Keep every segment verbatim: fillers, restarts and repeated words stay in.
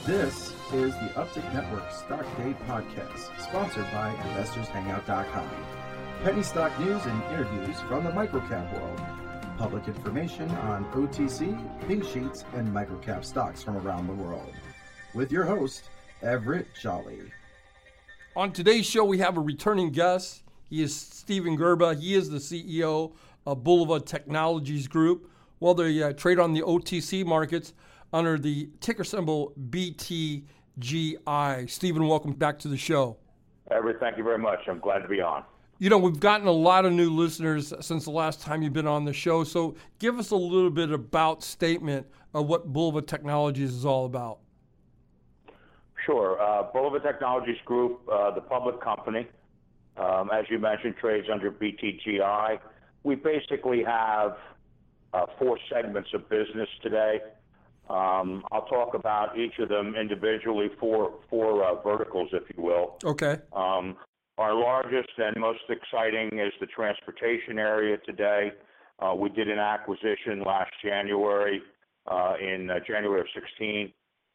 This is the Uptick Network Stock Day Podcast, sponsored by Investors Hangout dot com. Penny stock news and interviews from the microcap world. Public information on O T C, pink sheets, and microcap stocks from around the world. With your host, Everett Jolly. On today's show, we have a returning guest. He is Steven Gerba. He is the C E O of Bulova Technologies Group. Well, they uh, trade on the O T C markets under the ticker symbol B T G I. Steven, welcome back to the show. Everett, thank you very much. I'm glad to be on. You know, we've gotten a lot of new listeners since the last time you've been on the show, so give us a little bit about statement of what Bulova Technologies is all about. Sure. Uh, Bulova Technologies Group, uh, the public company, um, as you mentioned, trades under B T G I. We basically have uh, four segments of business today. Um, I'll talk about each of them individually, four, four uh, verticals, if you will. Okay. Um, our largest and most exciting is the transportation area today. Uh, we did an acquisition last January, uh, in uh, January of sixteen,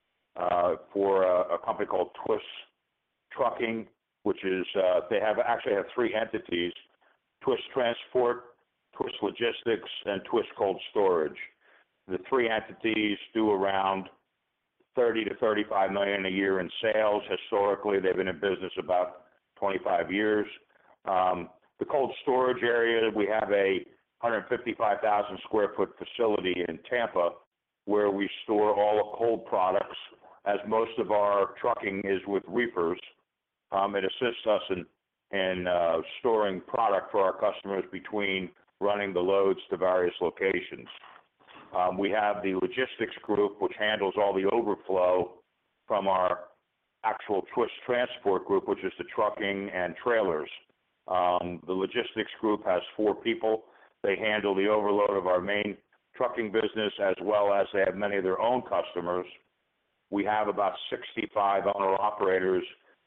uh, for a, a company called Twist Trucking, which is, uh, they have actually have three entities: Twist Transport, Twist Logistics, and Twist Cold Storage. The three entities do around thirty to thirty-five million a year in sales. Historically, they've been in business about twenty-five years. Um, the cold storage area, we have a one hundred fifty-five thousand square foot facility in Tampa where we store all cold products, as most of our trucking is with reefers. Um, it assists us in, in uh, storing product for our customers between running the loads to various locations. Um, we have the logistics group, which handles all the overflow from our actual Twist Transport group, which is the trucking and trailers. Um, the logistics group has four people. They handle the overload of our main trucking business, as well as they have many of their own customers. We have about sixty-five owner-operators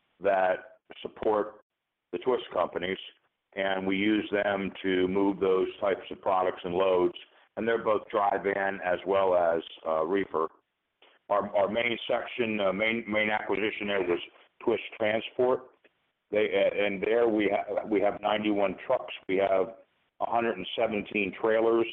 that support the Twist companies, and we use them to move those types of products and loads. And they're both dry van as well as uh, reefer. Our, our main section, uh, main main acquisition there was Twist Transport. They uh, and there we have we have ninety-one trucks. We have one hundred seventeen trailers,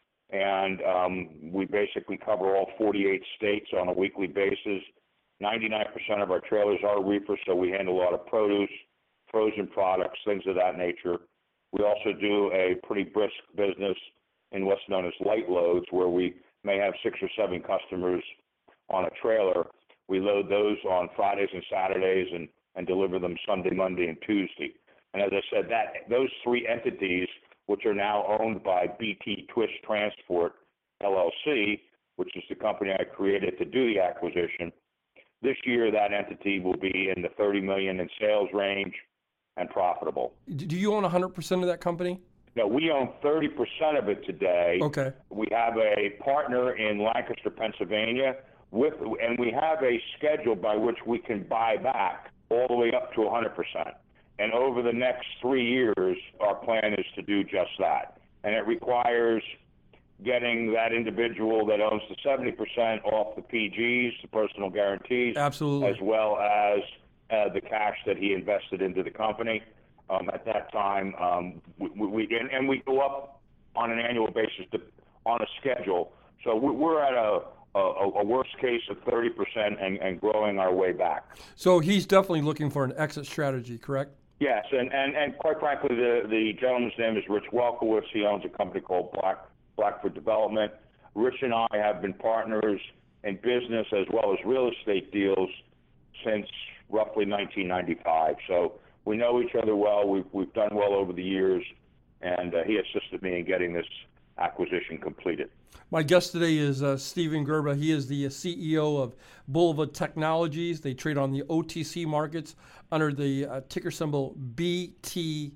and um, we basically cover all forty-eight states on a weekly basis. ninety-nine percent of our trailers are reefer, so we handle a lot of produce, frozen products, things of that nature. We also do a pretty brisk business in what's known as light loads, where we may have six or seven customers on a trailer. We load those on Fridays and Saturdays and, and deliver them Sunday, Monday, and Tuesday. And as I said, that those three entities, which are now owned by B T Twist Transport, L L C, which is the company I created to do the acquisition, this year that entity will be in the thirty million dollars in sales range and profitable. Do you own one hundred percent of that company? No, we own thirty percent of it today. Okay. We have a partner in Lancaster, Pennsylvania, with, and we have a schedule by which we can buy back all the way up to one hundred percent. And over the next three years, our plan is to do just that. And it requires getting that individual that owns the seventy percent off the P Gs, the personal guarantees, Absolutely, as well as uh, the cash that he invested into the company. Um, at that time, um, we, we and, and we go up on an annual basis to, on a schedule. So we're at a, a, a worst case of thirty percent and, and growing our way back. So he's definitely looking for an exit strategy, correct? Yes, and, and, and quite frankly, the, the gentleman's name is Rich Welkowitz. He owns a company called Black, Blackfoot Development. Rich and I have been partners in business as well as real estate deals since roughly nineteen ninety-five. So we know each other well. We've, we've done well over the years, and uh, he assisted me in getting this acquisition completed. My guest today is uh, Steven Gerba. He is the C E O of Bulova Technologies. They trade on the O T C markets under the uh, ticker symbol B T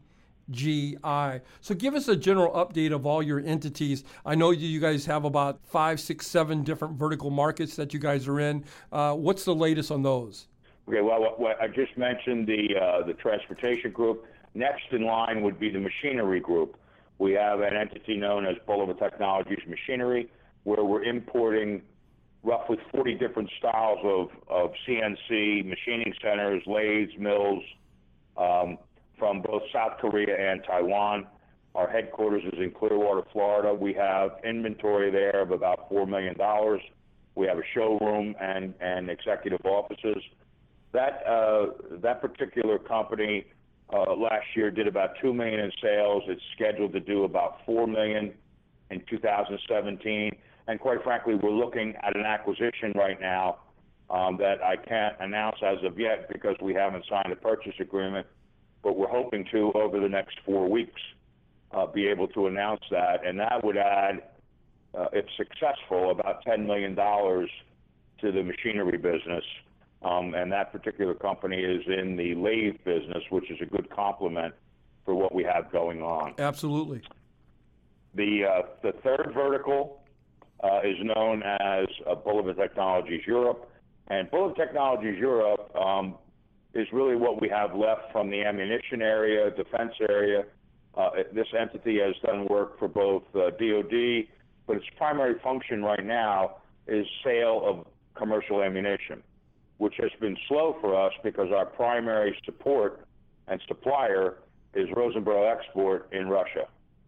G I. So give us a general update of all your entities. I know you guys have about five, six, seven different vertical markets that you guys are in. Uh, what's the latest on those? Okay, well, what, what I just mentioned the uh, the transportation group. Next in line would be the machinery group. We have an entity known as Bulova Technologies Machinery, where we're importing roughly forty different styles of, of C N C machining centers, lathes, mills, um, from both South Korea and Taiwan. Our headquarters is in Clearwater, Florida. We have inventory there of about four million dollars. We have a showroom and, and executive offices. That, uh, that particular company uh, last year did about two million dollars in sales. It's scheduled to do about four million dollars in two thousand seventeen. And quite frankly, we're looking at an acquisition right now um, that I can't announce as of yet because we haven't signed a purchase agreement, but we're hoping to, over the next four weeks, uh, be able to announce that. And that would add, uh, if successful, about ten million dollars to the machinery business. Um, and that particular company is in the lathe business, which is a good complement for what we have going on. Absolutely. The, uh, the third vertical Uh, is known as uh, Bulova Technologies Europe. And Bulova Technologies Europe um, is really what we have left from the ammunition area, defense area. Uh, this entity has done work for both uh, D O D, but its primary function right now is sale of commercial ammunition, which has been slow for us because our primary support and supplier is Rosenborough Export in Russia.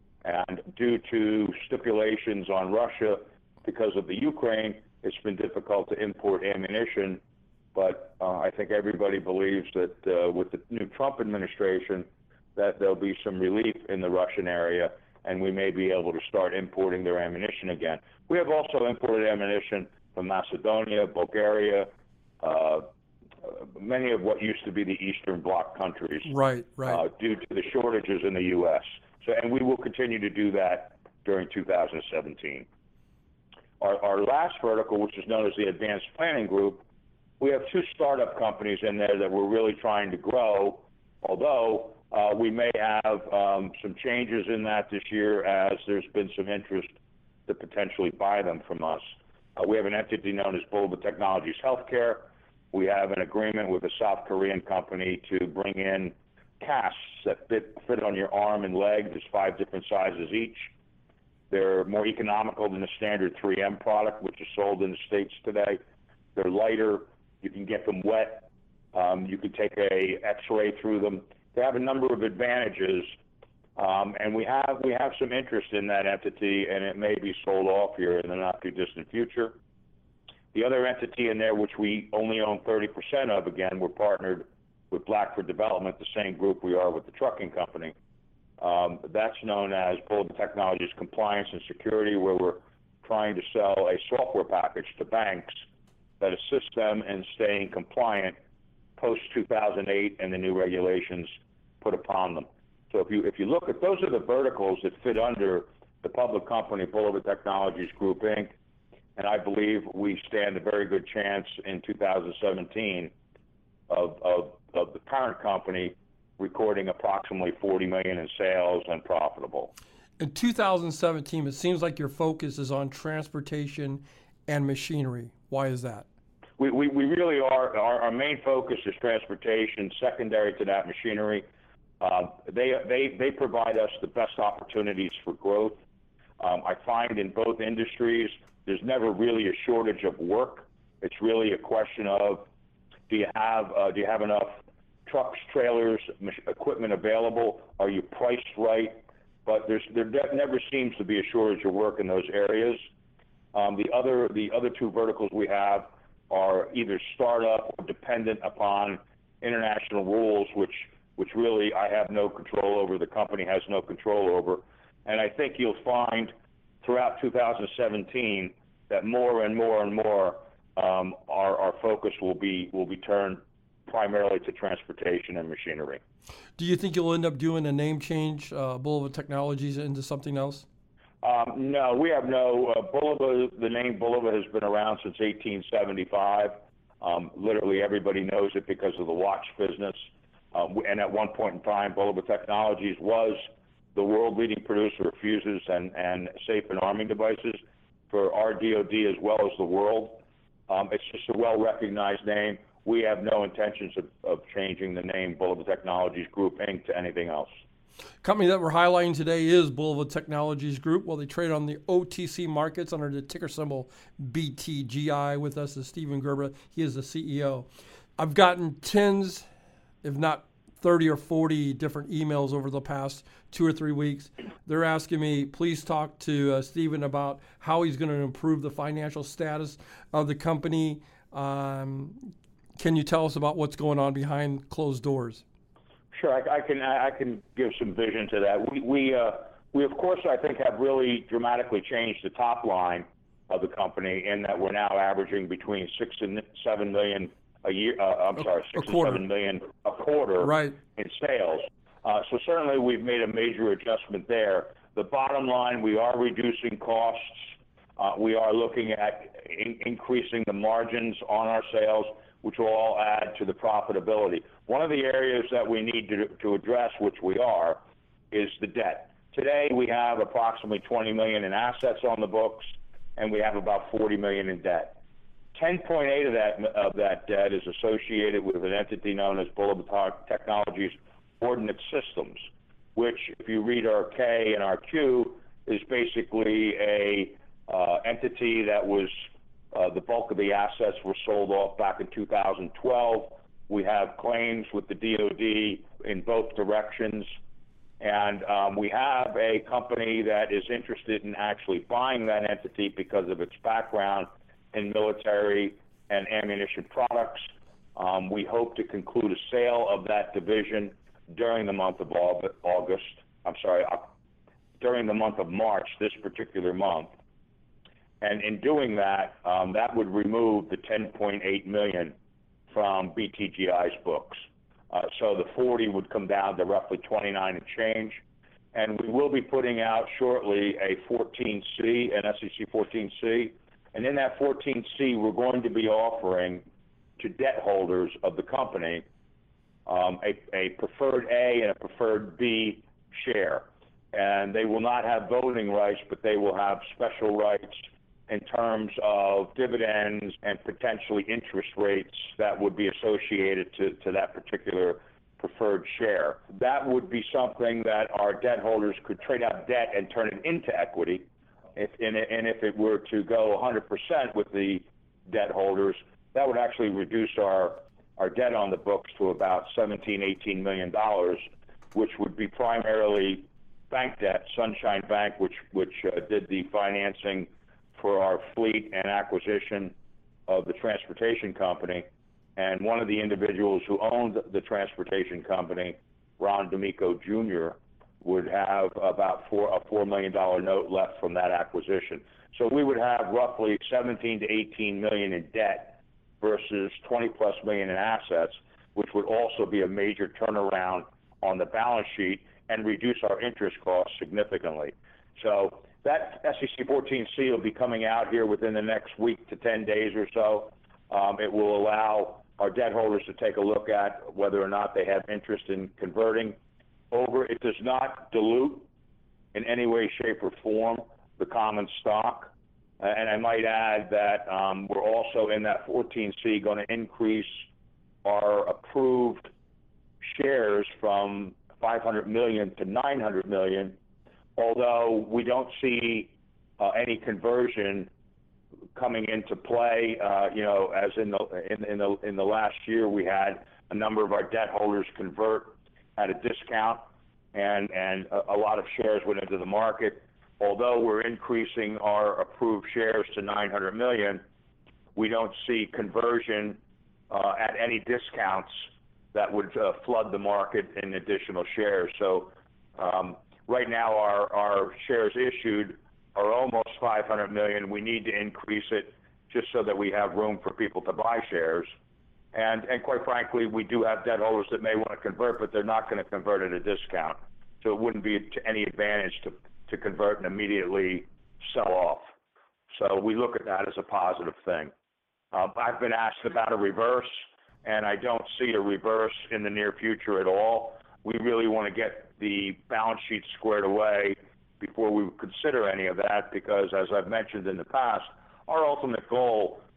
And due to stipulations on Russia, because of the Ukraine, it's been difficult to import ammunition, but uh, I think everybody believes that uh, with the new Trump administration that there'll be some relief in the Russian area and we may be able to start importing their ammunition again. We have also imported ammunition from Macedonia, Bulgaria, uh, many of what used to be the Eastern Bloc countries, right, right. Uh, due to the shortages in the U S. So, and we will continue to do that during two thousand seventeen. Our, our last vertical, which is known as the Advanced Planning Group, we have two startup companies in there that we're really trying to grow, although uh, we may have um, some changes in that this year as there's been some interest to potentially buy them from us. Uh, we have an entity known as Bulova Technologies Healthcare. We have an agreement with a South Korean company to bring in casts that fit, fit on your arm and leg. There's five different sizes each. They're more economical than the standard three M product, which is sold in the States today. They're lighter. You can get them wet. Um, you can take a X-ray through them. They have a number of advantages, um, and we have we have some interest in that entity, and it may be sold off here in the not-too-distant future. The other entity in there, which we only own thirty percent of, again, we're partnered with Blackford Development, the same group we are with the trucking company. Um, that's known as Bulova Technologies Compliance and Security, where we're trying to sell a software package to banks that assists them in staying compliant post two thousand eight and the new regulations put upon them. So if you if you look at, those are the verticals that fit under the public company Bulova Technologies Group, Incorporated, and I believe we stand a very good chance in two thousand seventeen of, of, of the parent company recording approximately forty million dollars in sales and profitable. In two thousand seventeen, it seems like your focus is on transportation and machinery. Why is that? We, we, we really are, our, our main focus is transportation, secondary to that machinery. Uh, they, they, they provide us the best opportunities for growth. Um, I find in both industries, there's never really a shortage of work. It's really a question of, do you have, uh, do you have enough trucks, trailers, equipment available? Are you priced right? But there's, there never seems to be a shortage of work in those areas. Um, the other, the other two verticals we have are either startup or dependent upon international rules, which, which really I have no control over. The company has no control over. And I think you'll find throughout two thousand seventeen that more and more and more um, our, our focus will be, will be turned primarily to transportation and machinery. Do you think you'll end up doing a name change, uh, Bulova Technologies, into something else? Um, no, we have no. Uh, Bulova, the name Bulova has been around since eighteen seventy-five. Um, literally everybody knows it because of the watch business. Um, and at one point in time, Bulova Technologies was the world leading producer of fuses and, and safe and arming devices for our D O D as well as the world. Um, it's just a well-recognized name. We have no intentions of, of changing the name Bulova Technologies Group, Incorporated to anything else. Company that we're highlighting today is Bulova Technologies Group. Well, they trade on the O T C markets under the ticker symbol B T G I. With us is Stephen Gerber. He is the C E O. I've gotten tens, if not thirty or forty different emails over the past two or three weeks. They're asking me, please talk to uh, Stephen about how he's going to improve the financial status of the company. Um, can you tell us about what's going on behind closed doors? Sure, I, I can I can give some vision to that. We we uh, we of course I think have really dramatically changed the top line of the company in that we're now averaging between six and seven million a year. Uh, I'm a, sorry, six and seven million a quarter right. in sales. Uh, so certainly we've made a major adjustment there. The bottom line, we are reducing costs. Uh, we are looking at in- increasing the margins on our sales, which will all add to the profitability. One of the areas that we need to, to address, which we are, is the debt. Today we have approximately twenty million in assets on the books, and we have about forty million in debt. ten point eight of that of that debt is associated with an entity known as Bulova Technologies Ordnance Systems, which, if you read our K and our Q, is basically a uh, entity that was Uh, the bulk of the assets were sold off back in two thousand twelve. We have claims with the D O D in both directions. And um, we have a company that is interested in actually buying that entity because of its background in military and ammunition products. Um, we hope to conclude a sale of that division during the month of August. I'm sorry, uh, during the month of March, this particular month. And in doing that, um, that would remove the ten point eight million from B T G I's books. Uh, so the forty would come down to roughly twenty-nine and change. And we will be putting out shortly a fourteen C, an S E C fourteen C. And in that fourteen C, we're going to be offering to debt holders of the company um, a, a preferred A and a preferred B share. And they will not have voting rights, but they will have special rights in terms of dividends and potentially interest rates that would be associated to, to that particular preferred share. That would be something that our debt holders could trade out debt and turn it into equity. If, and, and if it were to go one hundred percent with the debt holders, that would actually reduce our, our debt on the books to about seventeen, eighteen million dollars, which would be primarily bank debt. Sunshine Bank, which, which uh, did the financing for our fleet and acquisition of the transportation company. And one of the individuals who owned the transportation company, Ron D'Amico Junior, would have about four, a four million dollars note left from that acquisition. So we would have roughly seventeen to eighteen million in debt versus twenty plus million in assets, which would also be a major turnaround on the balance sheet and reduce our interest costs significantly. So that S E C fourteen C will be coming out here within the next week to ten days or so. Um, it will allow our debt holders to take a look at whether or not they have interest in converting over. It does not dilute in any way, shape, or form the common stock. Uh, and I might add that um, we're also in that fourteen C going to increase our approved shares from five hundred million to nine hundred million. Although we don't see uh, any conversion coming into play, uh, you know, as in the in, in the in the last year we had a number of our debt holders convert at a discount, and and a, a lot of shares went into the market. Although we're increasing our approved shares to nine hundred million, we don't see conversion uh, at any discounts that would uh, flood the market in additional shares. So. Um, Right now, our, our shares issued are almost five hundred million. We need to increase it just so that we have room for people to buy shares. And, and quite frankly, we do have debt holders that may want to convert, but they're not going to convert at a discount. So it wouldn't be to any advantage to, to convert and immediately sell off. So we look at that as a positive thing. Uh, I've been asked about a reverse, and I don't see a reverse in the near future at all. We really want to get the balance sheet squared away before we would consider any of that, because as I've mentioned in the past, our ultimate goal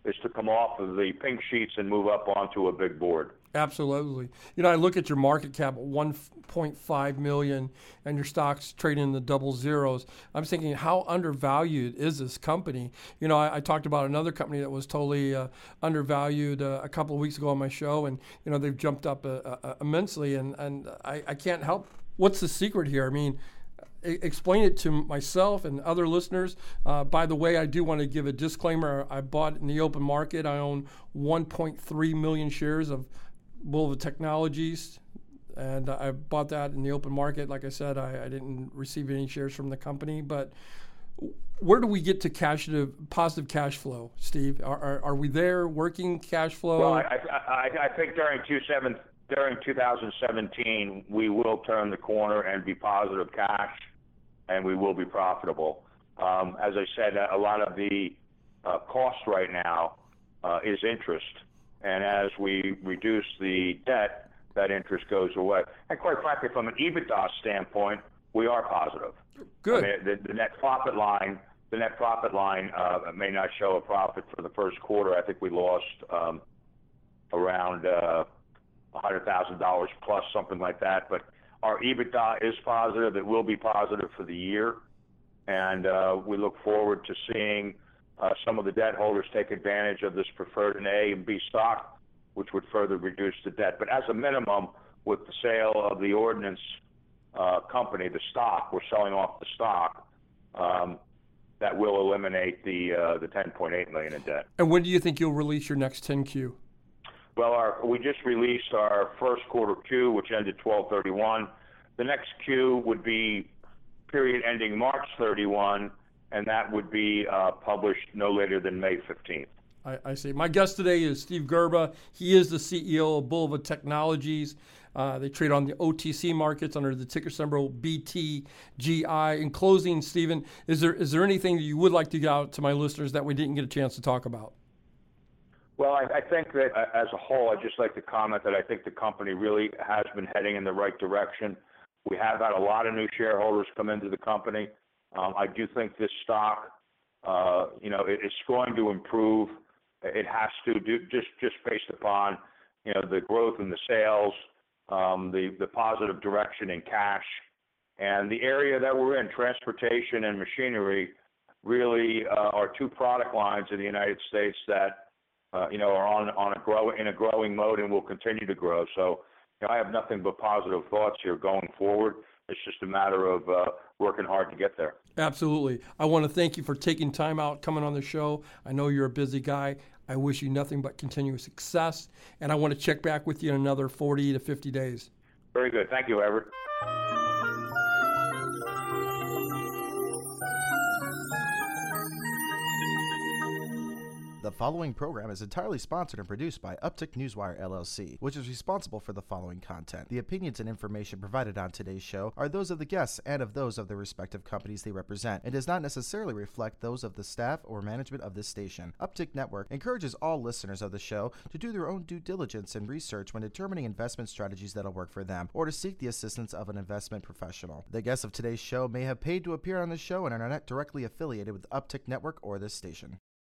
is to come off of the pink sheets and move up onto a big board. Absolutely. You know, I look at your market cap at one point five million and your stock's trading in the double zeros. I'm thinking, how undervalued is this company? You know, I, I talked about another company that was totally uh, undervalued uh, a couple of weeks ago on my show, and, you know, they've jumped up uh, uh, immensely, and, and I, I can't help. What's the secret here? I mean, explain it to myself and other listeners. Uh, by the way, I do want to give a disclaimer. I bought in the open market. I own one point three million shares of Bulova Technologies, and I bought that in the open market. Like I said, I, I didn't receive any shares from the company. But where do we get to cash to positive cash flow, Steve? Are, are, are we there, working cash flow? Well, I, I, I think during two seven, during two thousand seventeen, we will turn the corner and be positive cash, and we will be profitable. Um, as I said, a lot of the uh, cost right now uh, is interest. And as we reduce the debt, that interest goes away. And quite frankly, from an EBITDA standpoint, we are positive. Good. I mean, the, the net profit line, the net profit line uh, may not show a profit for the first quarter. I think we lost um, around uh, one hundred thousand dollars plus, something like that. But our EBITDA is positive. It will be positive for the year. And uh, we look forward to seeing Uh, some of the debt holders take advantage of this preferred in A and B stock, which would further reduce the debt. But as a minimum, with the sale of the ordnance uh, company, the stock, we're selling off the stock, um, that will eliminate the uh, the ten point eight million dollars in debt. And when do you think you'll release your next ten Q? Well, our, we just released our first quarter Q, which ended twelve thirty-one. The next Q would be period ending March thirty-first, and that would be uh, published no later than May fifteenth. I, I see. My guest today is Steve Gerba. He is the C E O of Bulova Technologies. Uh, they trade on the O T C markets under the ticker symbol B T G I. In closing, Stephen, is there is there anything that you would like to get out to my listeners that we didn't get a chance to talk about? Well, I, I think that uh, as a whole, I'd just like to comment that I think the company really has been heading in the right direction. We have had a lot of new shareholders come into the company. Um, I do think this stock, uh, you know, it, it's going to improve. It has to do just just based upon, you know, the growth in the sales, um, the the positive direction in cash, and the area that we're in, transportation and machinery, really uh, are two product lines in the United States that, uh, you know, are on on a grow in a growing mode and will continue to grow. So, you know, I have nothing but positive thoughts here going forward. It's just a matter of uh, working hard to get there. Absolutely. I want to thank you for taking time out, coming on the show. I know you're a busy guy. I wish you nothing but continuous success, and I want to check back with you in another forty to fifty days. Very good. Thank you, Everett. The following program is entirely sponsored and produced by Uptick Newswire, L L C, which is responsible for the following content. The opinions and information provided on today's show are those of the guests and of those of the respective companies they represent, and does not necessarily reflect those of the staff or management of this station. Uptick Network encourages all listeners of the show to do their own due diligence and research when determining investment strategies that'll work for them, or to seek the assistance of an investment professional. The guests of today's show may have paid to appear on the show and are not directly affiliated with Uptick Network or this station.